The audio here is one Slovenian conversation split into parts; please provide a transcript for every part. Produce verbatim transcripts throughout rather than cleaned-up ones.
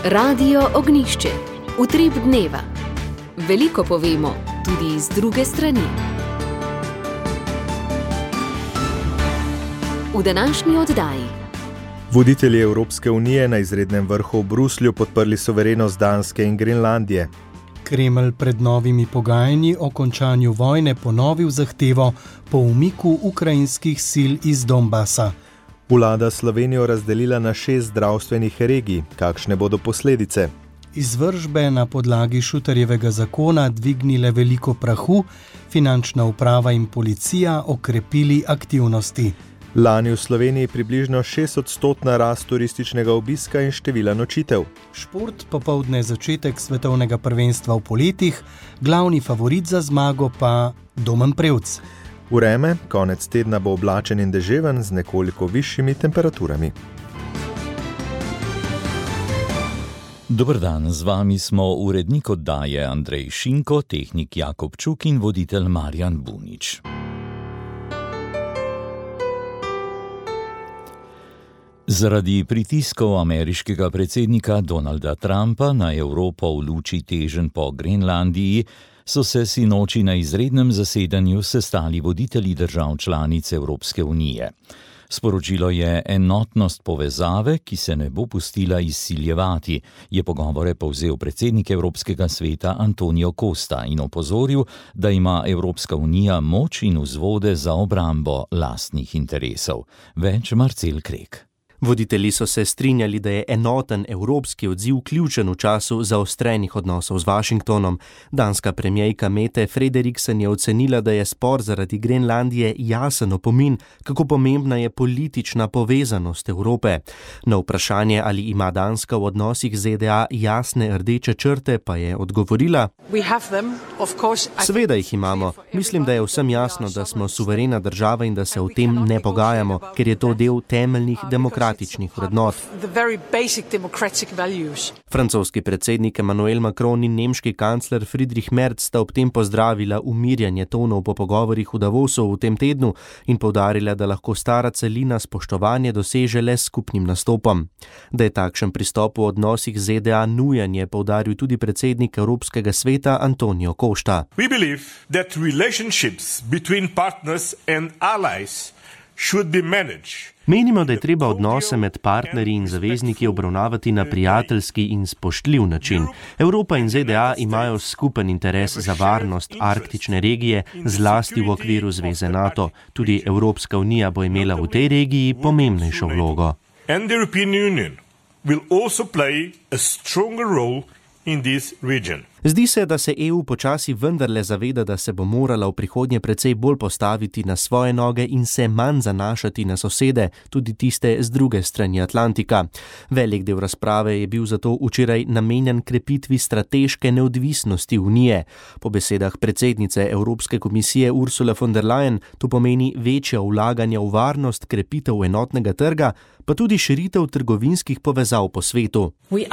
Radio Ognjišče. Utrip dneva. Veliko povemo, tudi iz druge strani. V današnji oddaji. Voditelji Evropske unije na izrednem vrhu v Bruslju podprli suverenost Danske in Grenlandije. Kremelj pred novimi pogajanji o končanju vojne ponovil zahtevo po umiku ukrajinskih sil iz Donbasa. Vlada Slovenijo razdelila na šest zdravstvenih regij. Kakšne bodo posledice? Izvršbe na podlagi Šutarjevega zakona dvignile veliko prahu, finančna uprava in policija okrepili aktivnosti. Lani v Sloveniji približno šestodstotna rast turističnega obiska in števila nočitev. Šport, popoldne začetek svetovnega prvenstva v poletih, glavni favorit za zmago pa Domen Prevc. Vreme, konec tedna bo oblačen in deževen z nekoliko višjimi temperaturami. Dober dan, z vami smo urednik oddaje Andrej Šinko, tehnik Jakob Čuk in voditelj Marjan Bunič. Zaradi pritiskov ameriškega predsednika Donalda Trumpa na Evropo v luči teženj po Grenlandiji so se sinoči na izrednem zasedanju sestali voditelji držav članic Evropske unije. Sporočilo je enotnost povezave, ki se ne bo pustila izsiljevati, je pogovore povzel predsednik Evropskega sveta Antonio Costa in opozoril, da ima Evropska unija moč in vzvode za obrambo lastnih interesov. Več Marcel Krek. Voditelji so se strinjali, da je enoten evropski odziv ključen v času zaostrenih odnosov z Washingtonom. Danska premierka Mette Frederiksen je ocenila, da je spor zaradi Grenlandije jasen opomin, kako pomembna je politična povezanost Evrope. Na vprašanje, ali ima Danska v odnosih z Z D A jasne rdeče črte, pa je odgovorila: Seveda jih imamo. Mislim, da je vsem jasno, da smo suverena država in da se o tem ne pogajamo, ker je to del temeljnih demokratičnih vrednot. Francoski predsednik Emmanuel Macron in nemški kancler Friedrich Merz sta ob tem pozdravila umirjanje tonov po pogovorih v Davosu v tem tednu in poudarila, da lahko stara celina spoštovanje doseže le s skupnim nastopom. Da je takšen pristop v odnosih z Z D A nujen, je poudaril tudi predsednik Evropskega sveta Antonio Costa. We believe that relationships between partners and allies should be managed. Menimo, da je treba odnose med partnerji in zavezniki obravnavati na prijateljski in spoštljiv način. Evropa in Z D A imajo skupen interes za varnost arktične regije, zlasti v okviru zveze NATO. Tudi Evropska unija bo imela v tej regiji pomembnejšo vlogo. And the European Union will also play a stronger role in this region. Zdi se, da se E U počasi vendarle zaveda, da se bo morala v prihodnje precej bolj postaviti na svoje noge in se manj zanašati na sosede, tudi tiste z druge strani Atlantika. Velik del razprave je bil zato včeraj namenjen krepitvi strateške neodvisnosti Unije. Po besedah predsednice Evropske komisije Ursule von der Leyen to pomeni večja vlaganja v varnost, krepitev enotnega trga, pa tudi širitev trgovinskih povezav po svetu.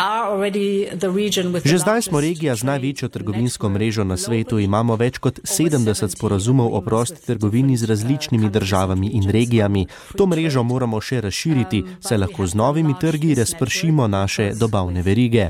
Že zdaj smo regija z največjo trgovinsko mrežo na svetu, imamo več kot sedemdeset sporazumov o prosti trgovini z različnimi državami in regijami. To mrežo moramo še razširiti, saj lahko z novimi trgi razpršimo naše dobavne verige.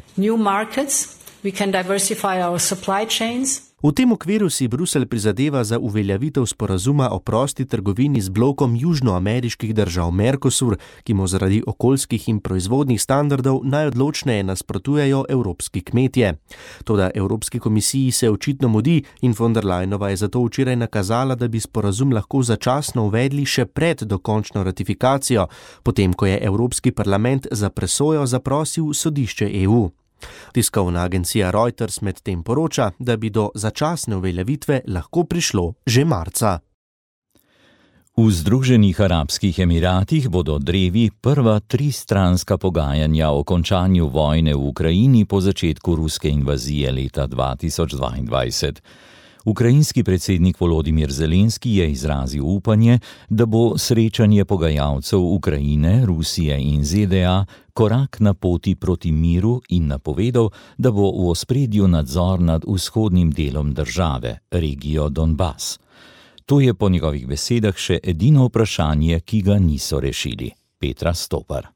V tem okviru si Bruselj prizadeva za uveljavitev sporazuma o prosti trgovini z blokom južnoameriških držav Mercosur, ki mu zaradi okoljskih in proizvodnih standardov najodločneje nasprotujejo evropski kmetje. Toda Evropski komisiji se očitno mudi in von der Leyenova je zato včeraj nakazala, da bi sporazum lahko začasno uvedli še pred dokončno ratifikacijo, potem ko je Evropski parlament za presojo zaprosil sodišče E U. Tiskovna agencija Reuters medtem poroča, da bi do začasne uveljavitve lahko prišlo že marca. V Združenih arabskih emiratih bodo drevi prva tristranska pogajanja o končanju vojne v Ukrajini po začetku ruske invazije leta dva tisoč dvaindvajset. Ukrajinski predsednik Volodimir Zelenski je izrazil upanje, da bo srečanje pogajalcev Ukrajine, Rusije in Z D A korak na poti proti miru in napovedal, da bo v ospredju nadzor nad vzhodnim delom države, regijo Donbas. To je po njegovih besedah še edino vprašanje, ki ga niso rešili. Petra Stopar.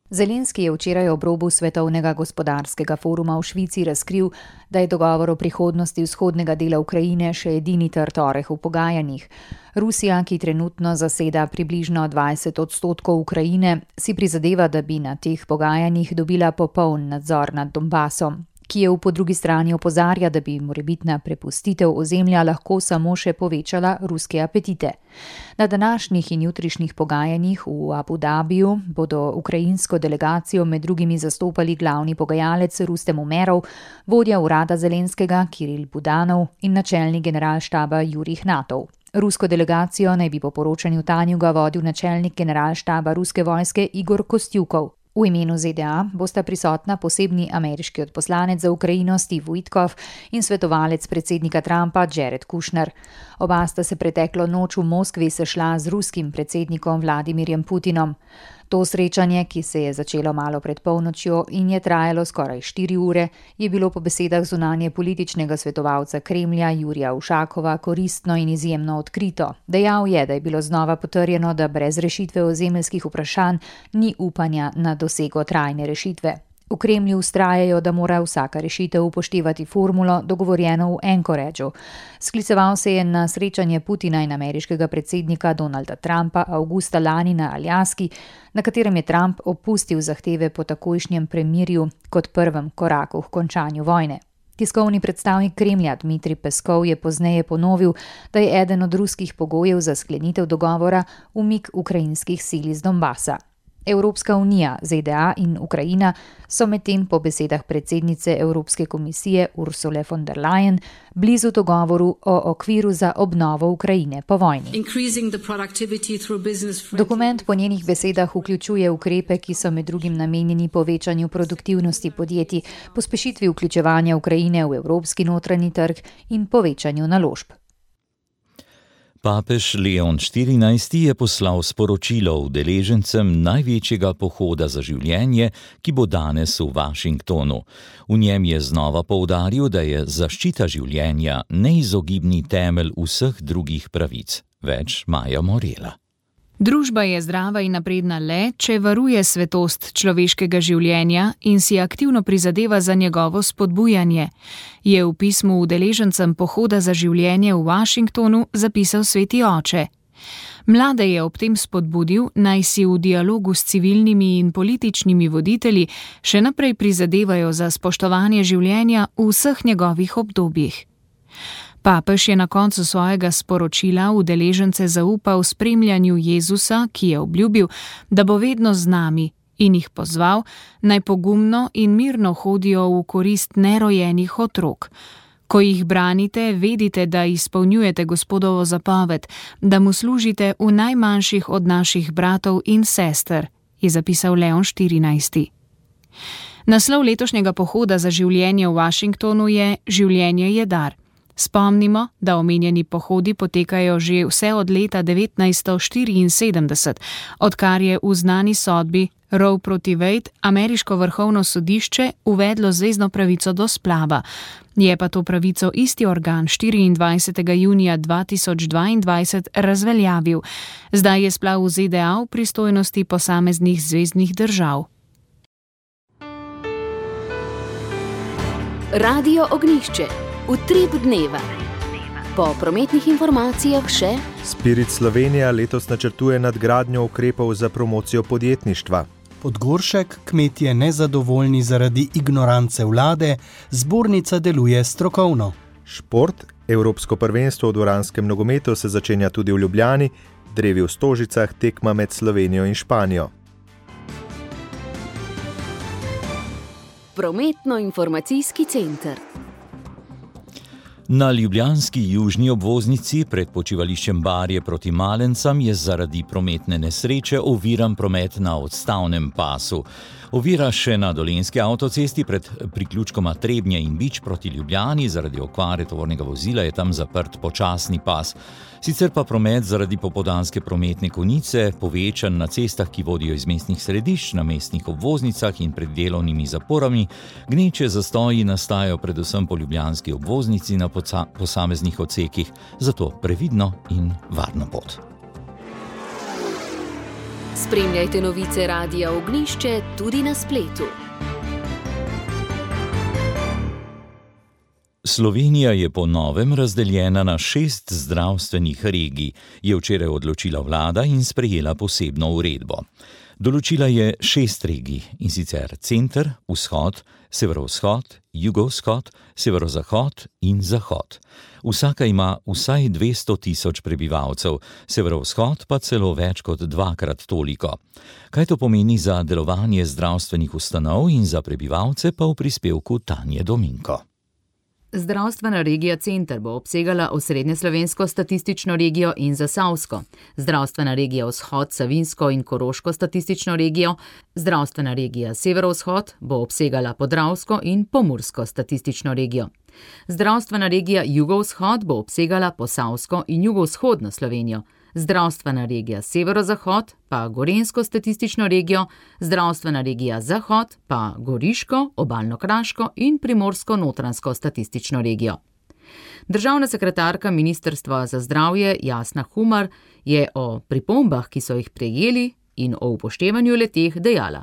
Zelenski je včeraj ob robu Svetovnega gospodarskega foruma v Švici razkril, da je dogovor o prihodnosti vzhodnega dela Ukrajine še edini trd oreh v pogajanjih. Rusija, ki trenutno zaseda približno dvajset odstotkov Ukrajine, si prizadeva, da bi na teh pogajanjih dobila popoln nadzor nad Donbasom. Kijev po drugi strani opozarja, da bi morebitna prepustitev ozemlja lahko samo še povečala ruske apetite. Na današnjih in jutrišnjih pogajanjih v Abu Dabiju bodo ukrajinsko delegacijo med drugimi zastopali glavni pogajalec Rustem Umerov, vodja urada Zelenskega Kiril Budanov in načelnik generalštaba Jurij Ihnatov. Rusko delegacijo naj bi po poročanju Tanjuga vodil načelnik generalštaba ruske vojske Igor Kostjukov. V imenu Z D A bosta prisotna posebni ameriški odposlanec za Ukrajino Steve Witkoff in svetovalec predsednika Trumpa Jared Kushner. Oba sta se preteklo noč v Moskvi sešla z ruskim predsednikom Vladimirjem Putinom. To srečanje, ki se je začelo malo pred polnočjo in je trajalo skoraj štiri ure, je bilo po besedah zunanje političnega svetovalca Kremlja Jurija Ušakova koristno in izjemno odkrito. Dejal je, da je bilo znova potrjeno, da brez rešitve ozemeljskih vprašanj ni upanja na dosego trajne rešitve. V Kremlju vztrajajo, da mora vsaka rešitev upoštevati formulo, dogovorjeno v Anchorageu. Skliceval se je na srečanje Putina in ameriškega predsednika Donalda Trumpa avgusta lani na Aljaski, na katerem je Trump opustil zahteve po takojšnjem premirju kot prvem koraku k končanju vojne. Tiskovni predstavnik Kremlja Dmitrij Peskov je pozneje ponovil, da je eden od ruskih pogojev za sklenitev dogovora umik ukrajinskih sil iz Donbasa. Evropska unija, Z D A in Ukrajina so medtem po besedah predsednice Evropske komisije Ursule von der Leyen blizu dogovoru o okviru za obnovo Ukrajine po vojni. Dokument po njenih besedah vključuje ukrepe, ki so med drugim namenjeni povečanju produktivnosti podjetij, pospešitvi vključevanja Ukrajine v evropski notranji trg in povečanju naložb. Papež Leon štirinajsti je poslal sporočilo udeležencem največjega pohoda za življenje, ki bo danes v Washingtonu. V njem je znova poudaril, da je zaščita življenja neizogibni temelj vseh drugih pravic. Več Maja Morela. Družba je zdrava in napredna le, če varuje svetost človeškega življenja in si aktivno prizadeva za njegovo spodbujanje, je v pismu udeležencem pohoda za življenje v Washingtonu zapisal sveti oče. Mlade je ob tem spodbudil, naj si v dialogu s civilnimi in političnimi voditelji še naprej prizadevajo za spoštovanje življenja v vseh njegovih obdobjih. Papež je na koncu svojega sporočila udeležence zaupal spremljanju Jezusa, ki je obljubil, da bo vedno z nami, in jih pozval, naj pogumno in mirno hodijo v korist nerojenih otrok. Ko jih branite, vedite, da izpolnjujete Gospodovo zapoved, da mu služite v najmanjših od naših bratov in sester, je zapisal Leon štirinajsti. Naslov letošnjega pohoda za življenje v Washingtonu je Življenje je dar. Spomnimo, da omenjeni pohodi potekajo že vse od leta devetnajststo štiriinsedemdeset, odkar je v znani sodbi Roe proti Wade ameriško vrhovno sodišče uvedlo zvezno pravico do splava. Je pa to pravico isti organ štiriindvajsetega junija dva tisoč dvaindvajset razveljavil. Zdaj je splav v Z D A v pristojnosti posameznih zveznih držav. Radio Ognjišče. Utrip dneva. Po prometnih informacijah še Spirit Slovenija letos načrtuje nadgradnjo ukrepov za promocijo podjetništva. Podgoršek, kmetje nezadovoljni zaradi ignorance vlade, zbornica deluje strokovno. Šport, Evropsko prvenstvo v dvoranskem nogometu se začenja tudi v Ljubljani, drevi v Stožicah, tekma med Slovenijo in Španijo. Prometno-informacijski center. Na ljubljanski južni obvoznici pred počivališčem Barje proti Malencam je zaradi prometne nesreče oviran promet na odstavnem pasu. Ovira še na dolenjski avtocesti pred priključkoma Trebnje in Bič proti Ljubljani, zaradi okvare tovornega vozila je tam zaprt počasni pas. Sicer pa promet zaradi popoldanske prometne konice povečan na cestah, ki vodijo iz mestnih središč, na mestnih obvoznicah in pred delovnimi zaporami. Gneče zastoji nastajajo predvsem po ljubljanski obvoznici na posameznih odsekih, zato previdno in varno pot. Spremljajte novice Radia Ognišče tudi na spletu. Slovenija je po novem razdeljena na šest zdravstvenih regij, je včeraj odločila vlada in sprejela posebno uredbo. Določila je šest regij, in sicer center, vzhod, severovzhod, jugovzhod, severozahod in zahod. Vsaka ima vsaj dvesto tisoč prebivalcev, severovzhod pa celo več kot dvakrat toliko. Kaj to pomeni za delovanje zdravstvenih ustanov in za prebivalce, pa v prispevku Tanje Dominko. Zdravstvena regija Center bo obsegala osrednjeslovensko statistično regijo in Zasavsko, zdravstvena regija Vzhod, Savinjsko in Koroško statistično regijo, zdravstvena regija Severovzhod bo obsegala Podravsko in Pomursko statistično regijo. Zdravstvena regija Jugovzhod bo obsegala Posavsko in jugovzhodno Slovenijo, zdravstvena regija Severozahod pa Gorenjsko statistično regijo, zdravstvena regija Zahod pa Goriško, Obalno-kraško in Primorsko-notranjsko statistično regijo. Državna sekretarka Ministrstva za zdravje Jasna Humar je o pripombah, ki so jih prejeli, in o upoštevanju le-teh dejala.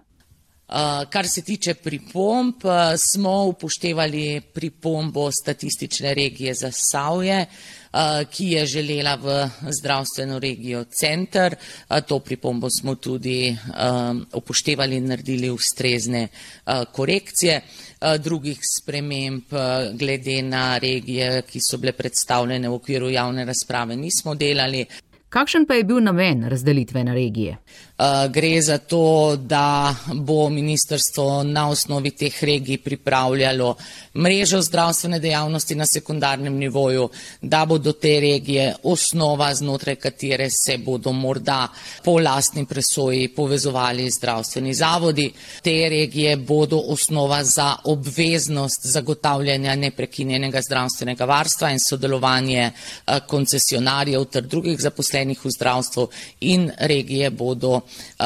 Kar se tiče pripomb, smo upoštevali pripombo statistične regije Zasavje, ki je želela v zdravstveno regijo Center. To pripombo smo tudi upoštevali in naredili ustrezne korekcije. Drugih sprememb glede na regije, ki so bile predstavljene v okviru javne razprave, nismo delali. Kakšen pa je bil namen razdelitve na regije? Gre za to, da bo ministrstvo na osnovi teh regij pripravljalo mrežo zdravstvene dejavnosti na sekundarnem nivoju, da bodo te regije osnova, znotraj katere se bodo morda po lastni presoji povezovali zdravstveni zavodi. Te regije bodo osnova za obveznost zagotavljanja neprekinjenega zdravstvenega varstva in sodelovanje koncesionarjev ter drugih zaposlenih v zdravstvu, in regije bodo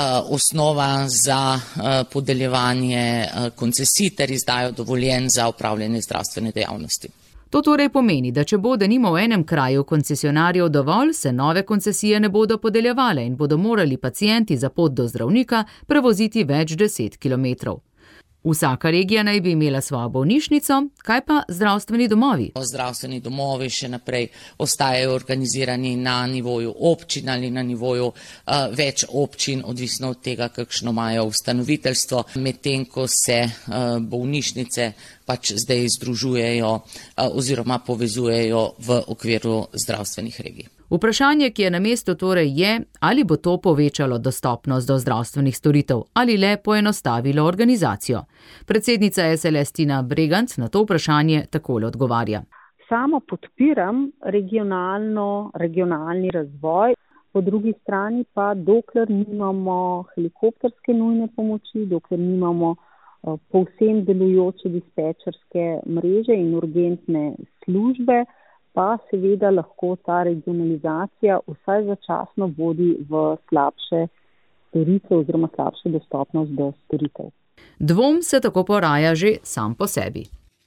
osnova za podeljevanje koncesij ter izdajo dovoljenj za opravljanje zdravstvene dejavnosti. To torej pomeni, da če bo denimo v enem kraju koncesionarjev dovolj, se nove koncesije ne bodo podeljevale in bodo morali pacienti za pot do zdravnika prevoziti več deset kilometrov. Vsaka regija naj bi imela svojo bolnišnico, kaj pa zdravstveni domovi? Zdravstveni domovi še naprej ostajajo organizirani na nivoju občin ali na nivoju uh, več občin, odvisno od tega, kakšno imajo ustanoviteljstvo, medtem ko se uh, bolnišnice pač zdaj združujejo uh, oziroma povezujejo v okviru zdravstvenih regij. Vprašanje, ki je na mestu torej je, ali bo to povečalo dostopnost do zdravstvenih storitev ali le poenostavilo organizacijo. Predsednica je Celestina Bregant na to vprašanje takole odgovarja. Samo podpiram regionalno, regionalni razvoj, po drugi strani pa dokler nimamo helikopterske nujne pomoči, dokler nimamo uh, povsem delujoče dispečerske mreže in urgentne službe, pa seveda lahko ta regionalizacija vsaj začasno vodi v slabše storitve oziroma slabšo dostopnost do storitev. Dvom se tako poraja že sam po sebi.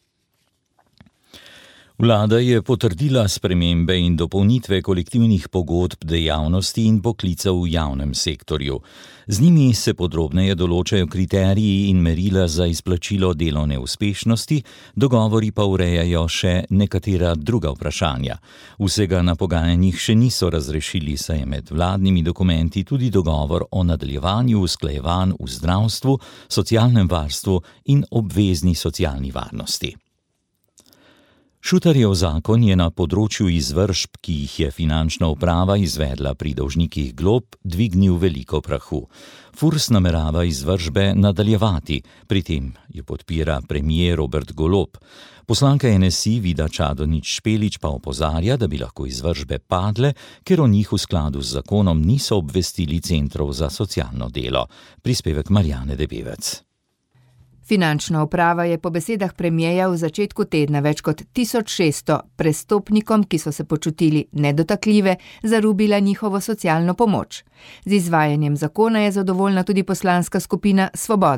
Vlada je potrdila spremembe in dopolnitve kolektivnih pogodb dejavnosti in poklicev v javnem sektorju. Z njimi se podrobneje določajo kriteriji in merila za izplačilo delovne uspešnosti, dogovori pa urejajo še nekatera druga vprašanja. Vsega na pogajanjih še niso razrešili, saj je med vladnimi dokumenti tudi dogovor o nadaljevanju usklajevanj v zdravstvu, socialnem varstvu in obvezni socialni varnosti. Šutarjev zakon je na področju izvršb, ki jih je finančna uprava izvedla pri dolžnikih glob, dvignil veliko prahu. Furs namerava izvršbe nadaljevati, pri tem jo podpira premier Robert Golob. Poslanka N S I Vida Čadonič Špelič pa opozarja, da bi lahko izvršbe padle, ker o njih v skladu z zakonom niso obvestili centrov za socialno delo. Prispevek Marjane Debevec. Finančna uprava je po besedah premierja v začetku tedna več kot tisoč šeststo prestopnikom, ki so se počutili nedotakljive, zarubila njihovo socialno pomoč. Z izvajanjem zakona je zadovoljna tudi poslanska skupina Svoboda.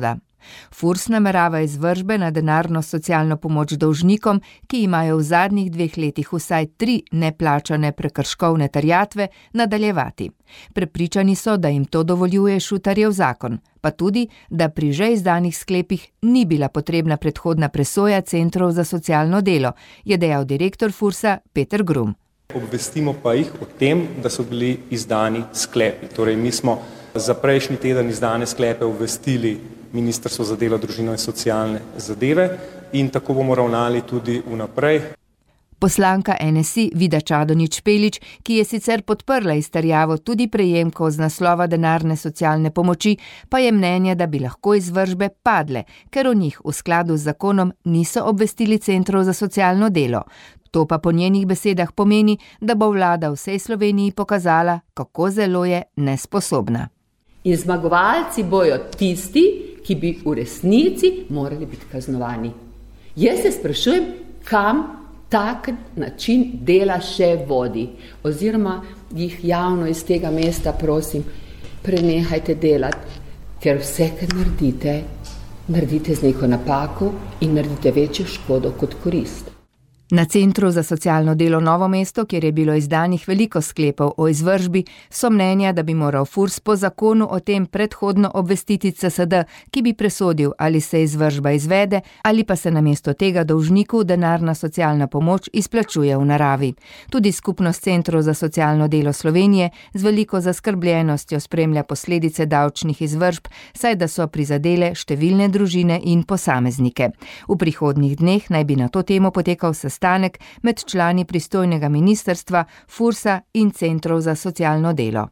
Furs namerava izvršbe na denarno socialno pomoč dolžnikom, ki imajo v zadnjih dveh letih vsaj tri neplačane prekrškovne terjatve, nadaljevati. Prepričani so, da jim to dovoljuje Šutarjev zakon, pa tudi, da pri že izdanih sklepih ni bila potrebna predhodna presoja centrov za socialno delo, je dejal direktor Fursa Peter Grum. Obvestimo pa jih o tem, da so bili izdani sklepi. Torej, mi smo za prejšnji teden izdane sklepe obvestili Ministrstvo za delo, družino in socialne zadeve in tako bomo ravnali tudi vnaprej. Poslanka N S I Vida Čadonič Špelič, ki je sicer podprla izterjavo tudi prejemkov z naslova denarne socialne pomoči, pa je mnenja, da bi lahko izvršbe padle, ker o njih v skladu z zakonom niso obvestili centrov za socialno delo. To pa po njenih besedah pomeni, da bo vlada v vsej Sloveniji pokazala, kako zelo je nesposobna. In zmagovalci bojo tisti, ki bi v resnici morali biti kaznovani. Jaz se sprašujem, kam tak način dela še vodi, oziroma jih javno iz tega mesta prosim, prenehajte delati, ker vse, kar naredite, naredite z neko napako in naredite večjo škodo kot korist. Na Centru za socialno delo Novo mesto, kjer je bilo izdanih veliko sklepov o izvršbi, so mnenja, da bi moral Furs po zakonu o tem predhodno obvestiti C S D, ki bi presodil, ali se izvršba izvede ali pa se namesto tega dolžniku denarna socialna pomoč izplačuje v naravi. Tudi Skupnost centrov za socialno delo Slovenije z veliko zaskrbljenostjo spremlja posledice davčnih izvršb, saj da so prizadele številne družine in posameznike. V prihodnjih dneh naj bi na to temo potekal sestanek med člani pristojnega ministrstva, Fursa in centrov za socialno delo.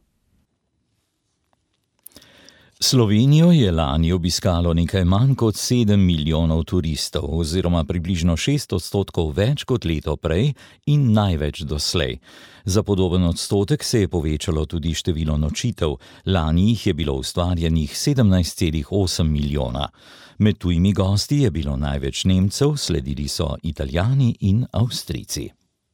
Slovenijo je lani obiskalo nekaj manj kot sedem milijonov turistov, oziroma približno šest odstotkov več kot leto prej in največ doslej. Za podoben odstotek se je povečalo tudi število nočitev, lani jih je bilo ustvarjenih sedemnajst celih osem milijona. Med tujimi gosti je bilo največ Nemcev, sledili so Italijani in Avstrijci.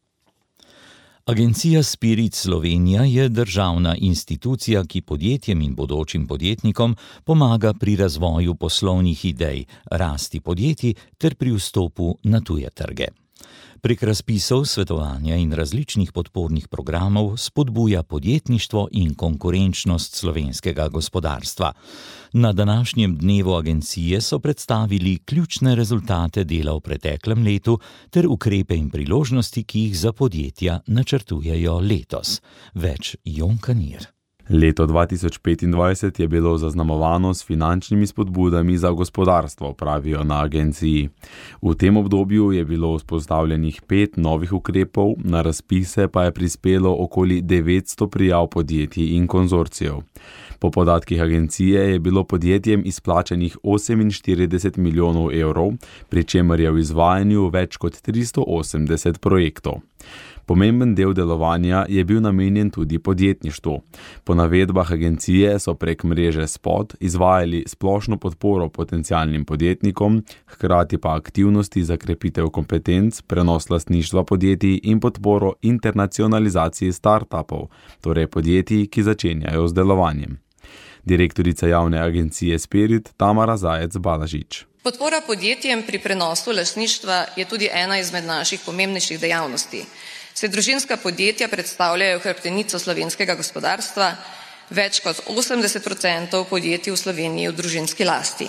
Agencija Spirit Slovenija je državna institucija, ki podjetjem in bodočim podjetnikom pomaga pri razvoju poslovnih idej, rasti podjetij ter pri vstopu na tuje trge. Prek razpisov, svetovanja in različnih podpornih programov spodbuja podjetništvo in konkurenčnost slovenskega gospodarstva. Na današnjem dnevu agencije so predstavili ključne rezultate dela v preteklem letu ter ukrepe in priložnosti, ki jih za podjetja načrtujejo letos. Več Jon Kanir. Leto dva tisoč petindvajset je bilo zaznamovano s finančnimi spodbudami za gospodarstvo, pravijo na agenciji. V tem obdobju je bilo vzpostavljenih pet novih ukrepov, na razpise pa je prispelo okoli devetsto prijav podjetij in konzorcijev. Po podatkih agencije je bilo podjetjem izplačanih oseminštirideset milijonov evrov, pri čemer je v izvajanju več kot tristo osemdeset projektov. Pomemben del delovanja je bil namenjen tudi podjetništvu. Po navedbah agencije so prek mreže S P O D izvajali splošno podporo potencialnim podjetnikom, hkrati pa aktivnosti za krepitev kompetenc, prenos lastništva podjetij in podporo internacionalizaciji startupov, torej podjetij, ki začenjajo z delovanjem. Direktorica javne agencije Spirit Tamara Zajec-Balažič. Podpora podjetjem pri prenosu lastništva je tudi ena izmed naših pomembnejših dejavnosti. Se družinska podjetja predstavljajo hrbtenico slovenskega gospodarstva, več kot osemdeset odstotkov podjetij v Sloveniji v družinski lasti.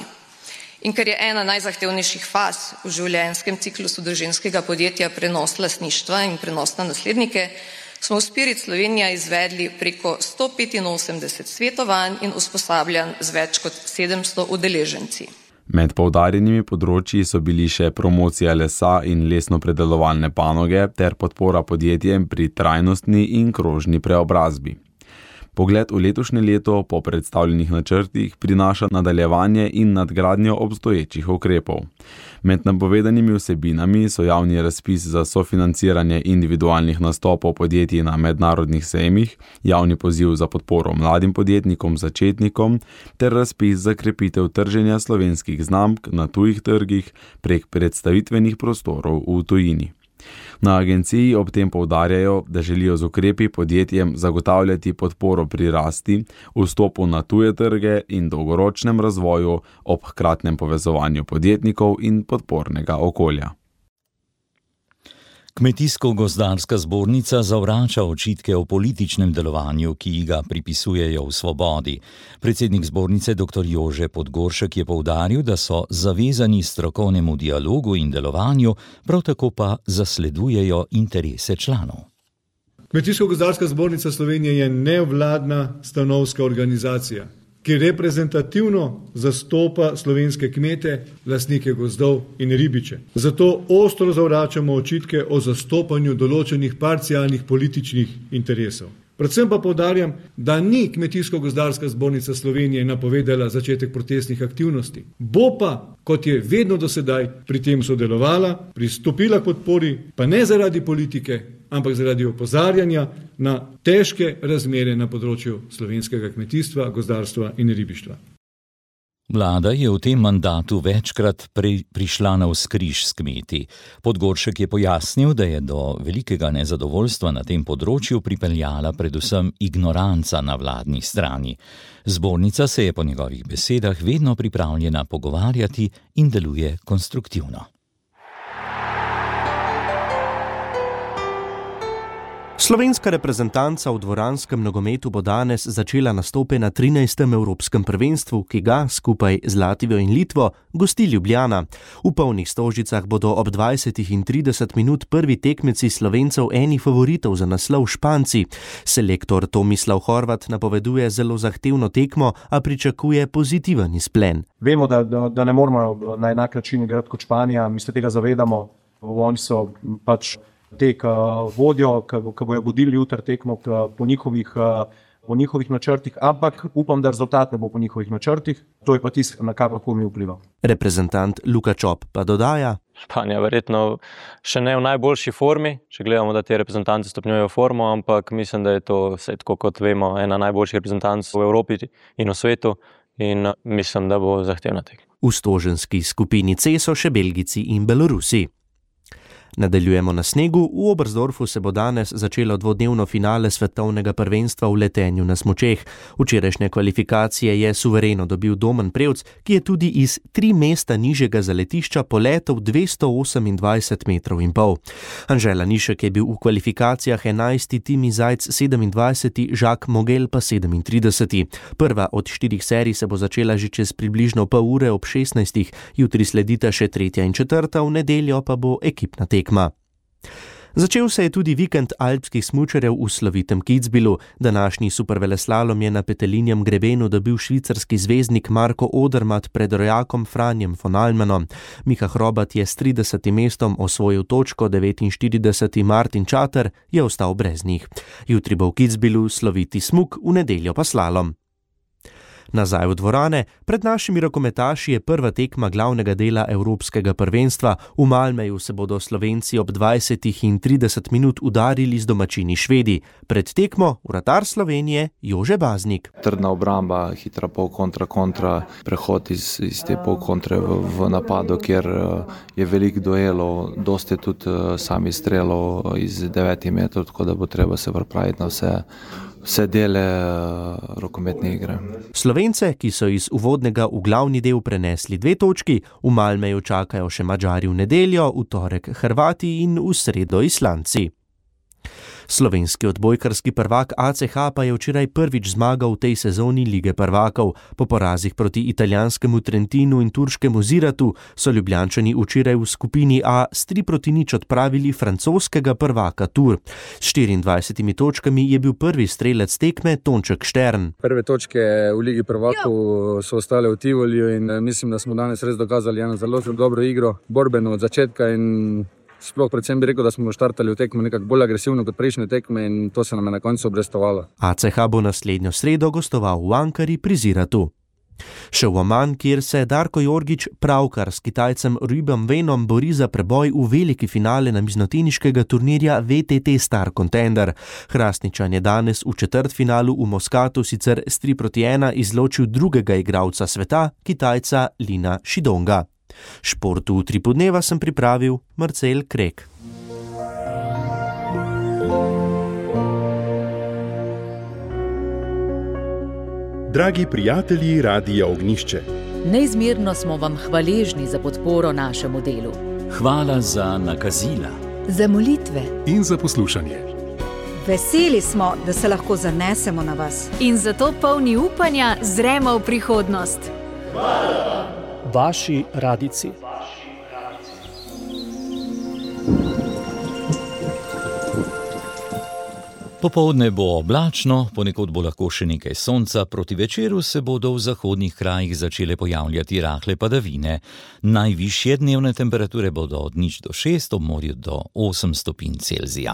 In ker je ena najzahtevnejših faz v življenjskem ciklusu družinskega podjetja prenos lastništva in prenos na naslednike, smo v Spirit Slovenija izvedli preko sto petinosemdeset svetovanj in usposabljanj z več kot sedemsto udeleženci. Med poudarjenimi področji so bili še promocija lesa in lesno-predelovalne panoge ter podpora podjetjem pri trajnostni in krožni preobrazbi. Pogled v letošnje leto po predstavljenih načrtih prinaša nadaljevanje in nadgradnjo obstoječih ukrepov. Med napovedanimi vsebinami so javni razpis za sofinanciranje individualnih nastopov podjetij na mednarodnih sejmih, javni poziv za podporo mladim podjetnikom začetnikom ter razpis za krepitev trženja slovenskih znamk na tujih trgih prek predstavitvenih prostorov v tujini. Na agenciji ob tem poudarjajo, da želijo z ukrepi podjetjem zagotavljati podporo pri rasti, vstopu na tuje trge in dolgoročnem razvoju ob hkratnem povezovanju podjetnikov in podpornega okolja. Kmetijsko-gozdarska zbornica zavrača očitke o političnem delovanju, ki ga pripisujejo v Svobodi. Predsednik zbornice dr. Jože Podgoršek je poudaril, da so zavezani strokovnemu dialogu in delovanju, prav tako pa zasledujejo interese članov. Kmetijsko-gozdarska zbornica Slovenije je nevladna stanovska organizacija, ki reprezentativno zastopa slovenske kmete, lastnike gozdov in ribiče. Zato ostro zavračamo očitke o zastopanju določenih parcialnih političnih interesov. Predvsem pa poudarjam, da ni Kmetijsko-gozdarska zbornica Slovenije napovedala začetek protestnih aktivnosti. Bo pa, kot je vedno do sedaj, pri tem sodelovala, pristopila k podpori, pa ne zaradi politike, ampak zaradi opozarjanja na težke razmere na področju slovenskega kmetijstva, gozdarstva in ribištva. Vlada je v tem mandatu večkrat pri, prišla na vzkriž s kmeti. Podgoršek je pojasnil, da je do velikega nezadovoljstva na tem področju pripeljala predvsem ignoranca na vladni strani. Zbornica se je po njegovih besedah vedno pripravljena pogovarjati in deluje konstruktivno. Slovenska reprezentanca v dvoranskem nogometu bo danes začela nastope na trinajstem evropskem prvenstvu, ki ga skupaj z Latvijo in Litvo gosti Ljubljana. V polnih Stožicah bodo ob dvajsetih in trideset minut prvi tekmeci Slovencev eni favoritov za naslov Španci. Selektor Tomislav Horvat napoveduje zelo zahtevno tekmo, a pričakuje pozitiven izplen. Vemo, da, da, da ne moramo na enak način igrati kot Španija, mi se tega zavedamo. Oni so pač tek vodijo, ki bojo vodili jutri tekmo po njihovih, po njihovih načrtih, ampak upam, da rezultat ne bo po njihovih načrtih. To je pa tisto, na kar lahko mi vpliva. Reprezentant Luka Čop pa dodaja: Španija verjetno še ne v najboljši formi, če gledamo, da te reprezentanci stopnjujejo formo, ampak mislim, da je to, vse tako kot vemo, ena najboljših reprezentanc v Evropi in v svetu in mislim, da bo zahtevna tekma. V stoženski skupini C so še Belgijci in Belorusi. Nadaljujemo na snegu. V Oberstdorfu se bo danes začelo dvodnevno finale svetovnega prvenstva v letenju na smučeh. Včerajšnje kvalifikacije je suvereno dobil Domen Prevc, ki je tudi iz tri mesta nižjega zaletišča poletel dvesto osemindvajset metrov in pol. Anže Lanišek je bil v kvalifikacijah enajsti, Timi Zajc sedemindvajseti, Jacques Mogel pa sedemintrideseti. Prva od štirih serij se bo začela že čez približno pol ure ob šestnajstih, jutri sledita še tretja in četrta, v nedeljo pa bo ekipna tekma. Začel se je tudi vikend alpskih smučarjev v slovitem Kitzbühelu. Današnji superveleslalom je na petelinjem grebenu dobil švicarski zvezdnik Marko Odermatt pred rojakom Franjem von Almenom. Miha Hrobat je s tridesetim mestom osvojil točko, devetinštirideseti Martin Čater je ostal brez njih. Jutri bo v Kitzbühelu sloviti smuk, v nedeljo pa slalom. Nazaj v dvorane, pred našimi rokometaši je prva tekma glavnega dela evropskega prvenstva. V Malmeju se bodo Slovenci ob dvajsetih in trideset minut udarili z domačini Švedi. Pred tekmo vratar Slovenije Jože Baznik. Trdna obramba, hitra pol kontra kontra, prehod iz, iz te pol kontre v, v napadu, kjer je veliko duelov, dosti tudi sami strelov iz devetih metrov, tako da bo treba se pripraviti na vse. vse dele uh, rokometne igre. Slovence, ki so iz uvodnega v glavni del prenesli dve točki, v Malmeju čakajo še Madžari v nedeljo, v torek Hrvati in v sredo Islandci. Slovenski odbojkarski prvak A C H pa je včeraj prvič zmagal v tej sezoni Lige prvakov. Po porazih proti italijanskemu Trentinu in turškemu Ziratu so Ljubljančani včeraj v skupini A s tri proti nič odpravili francoskega prvaka Tours. S štiriindvajsetimi točkami je bil prvi strelec tekme Tonček Štern. Prve točke v Ligi prvakov so ostale v Tivoliju in mislim, da smo danes res dokazali eno zelo dobro igro, borbeno od začetka in sploh predvsem bi rekel, da smo štartali v tekmo nekako bolj agresivno kot prejšnje tekme in to se nam je na koncu obrestovalo. A C H bo naslednjo sredo gostoval v Ankari pri Ziratu. Še v Oman, kjer se Darko Jorgić pravkar s Kitajcem Rubom Wenom bori za preboj v veliki finale namiznoteniškega turnirja V T T Star Contender. Hrastničan je danes v četrtfinalu v Moskatu sicer s tri proti ena izločil drugega igralca sveta, Kitajca Lina Shidonga. Športu v Tripodneva sem pripravil Marcel Krek. Dragi prijatelji Radia Ognišče, neizmerno smo vam hvaležni za podporo našemu delu. Hvala za nakazila, za molitve in za poslušanje. Veseli smo, da se lahko zanesemo na vas. In zato polni upanja zremo v prihodnost. Hvala. Vaši radici. Popoldne bo oblačno, ponekod bo lahko še nekaj sonca, proti večeru se bodo v zahodnih krajih začele pojavljati rahle padavine. Najvišje dnevne temperature bodo od nič do šest, ob morju do osem stopinj Celzija.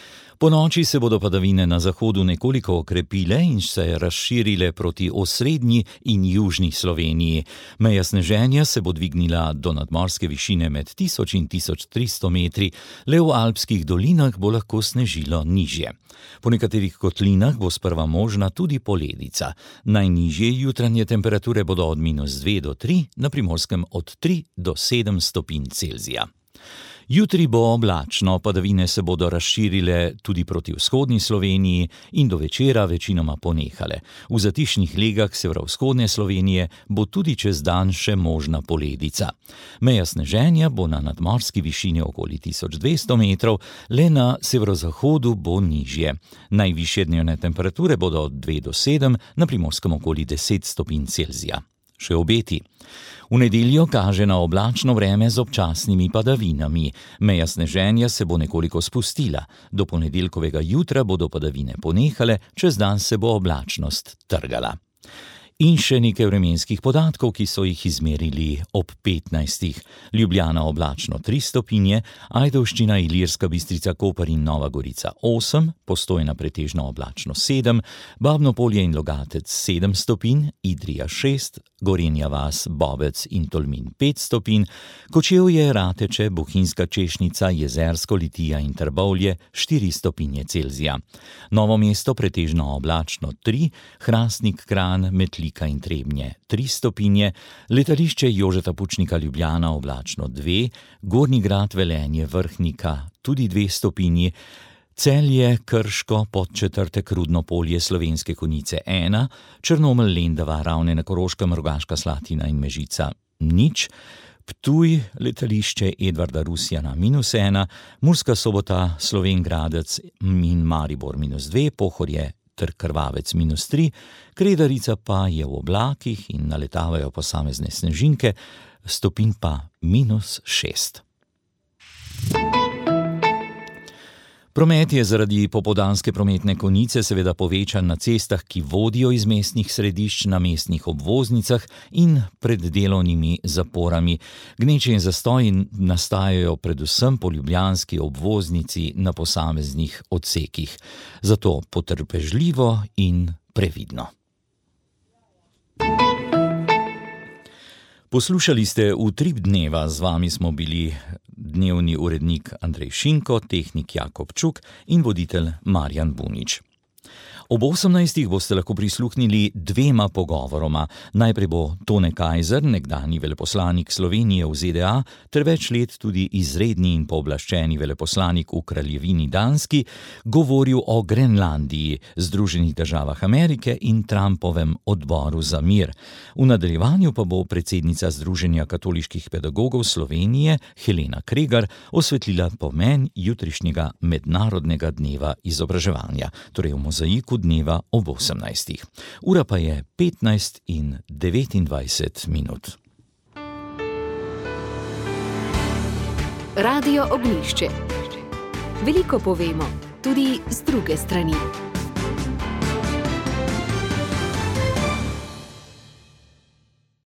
Po noči se bodo padavine na zahodu nekoliko okrepile in se razširile proti osrednji in južni Sloveniji. Meja sneženja se bo dvignila do nadmorske višine med tisoč in tisoč tristo metri, le v alpskih dolinah bo lahko snežilo nižje. Po nekaterih kotlinah bo sprva možna tudi poledica. Najnižje jutranje temperature bodo od minus dve do tri, na Primorskem od tri do sedem stopinj Celzija. Jutri bo oblačno, padavine se bodo razširile tudi proti vzhodni Sloveniji in do večera večinoma ponehale. V zatišnih legah severovzhodne Slovenije bo tudi čez dan še možna poledica. Meja sneženja bo na nadmorski višini okoli tisoč dvesto metrov, le na severozahodu bo nižje. Najvišje dnevne temperature bodo od dve do sedem, na Primorskem okoli deset stopinj Celzija. Še obeti. V nedeljo kaže na oblačno vreme z občasnimi padavinami. Meja sneženja se bo nekoliko spustila. Do ponedeljkovega jutra bodo padavine ponehale, čez dan se bo oblačnost trgala. In še nekaj vremenskih podatkov, ki so jih izmerili ob petnajstih. Ljubljana oblačno tri stopinje, Ajdovščina, Ilirska Bistrica, Koper in Nova Gorica osem, Postojna pretežno oblačno sedem, Babno Polje in Logatec sedem stopinj, Idrija šest, Gorenja vas, Bobec in Tolmin pet stopinj, Kočevje, Rateče, Bohinjska Češnica, Jezersko, Litija in Trbovlje štiri stopinje Celzija. Novo mesto pretežno oblačno tri, Hrastnik, Kranj, Metlika in Trebnje tri stopinje, letališče Jožeta Pučnika Ljubljana oblačno dve, Gornji Grad, Velenje, Vrhnika tudi dve stopinji, Celje, Krško, Podčetrtek, Rudno Polje, Slovenske Konjice ena, Črnomelj, Lendava, Ravne na Koroškem, Rogaška Slatina in Mežica nič, Ptuj, letališče Edvarda Rusjana minus ena, Murska Sobota, Slovenj Gradec in Maribor minus dve, Pohorje ter Krvavec minus tri, Kredarica pa je v oblakih in naletavajo posamezne snežinke, stopinj pa minus šest. Promet je zaradi popoldanske prometne konice seveda povečan na cestah, ki vodijo iz mestnih središč na mestnih obvoznicah in pred delovnimi zaporami. Gneče in zastoji nastajajo predvsem po ljubljanski obvoznici na posameznih odsekih. Zato potrpežljivo in previdno. Poslušali ste Utrip dneva, z vami smo bili dnevni urednik Andrej Šinko, tehnik Jakob Čuk in voditelj Marjan Bunič. Ob osemnajstih boste lahko prisluhnili dvema pogovoroma. Najprej bo Tone Kajzer, nekdanji veleposlanik Slovenije v Z D A, ter več let tudi izredni in pooblaščeni veleposlanik v Kraljevini Danski, govoril o Grenlandiji, Združenih državah Amerike in Trumpovem odboru za mir. V nadaljevanju pa bo predsednica Združenja katoliških pedagogov Slovenije, Helena Kregar, osvetlila pomen jutrišnjega mednarodnega dneva izobraževanja, torej v mozaiku dneva ob osemnajstih. Ura pa je petnajst in devetindvajset minut. Radio Ognišče. Veliko povemo, tudi z druge strani.